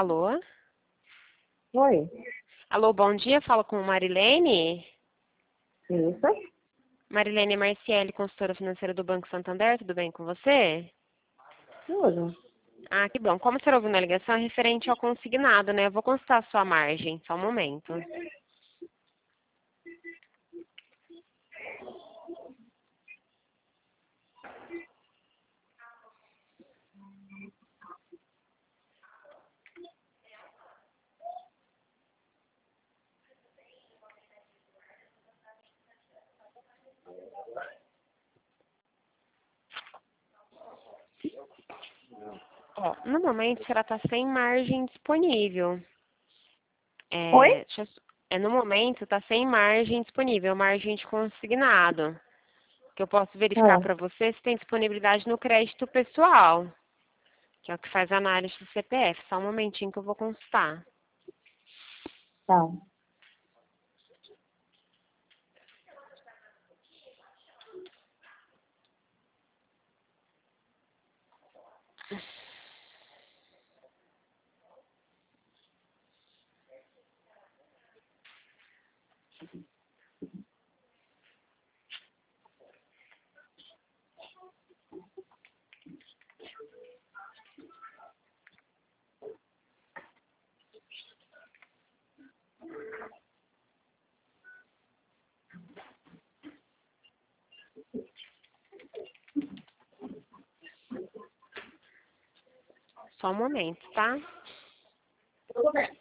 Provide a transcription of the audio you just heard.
Alô? Oi, Alô, bom dia. Falo com Marilene. isso? Marilene Marciele, consultora financeira do Banco Santander. Tudo bem com você? Tudo. Ah, que bom. Como você ouviu na ligação, é referente ao consignado, né? Eu vou consultar a sua margem. Só um momento. Ó, no momento, ela está sem margem disponível. Oi? No momento, está sem margem disponível, margem de consignado. Que eu posso verificar Ah, para você se tem disponibilidade no crédito pessoal, que é o que faz a análise do CPF. Só um momentinho que eu vou consultar. tá. Só um momento, tá? Tudo bem.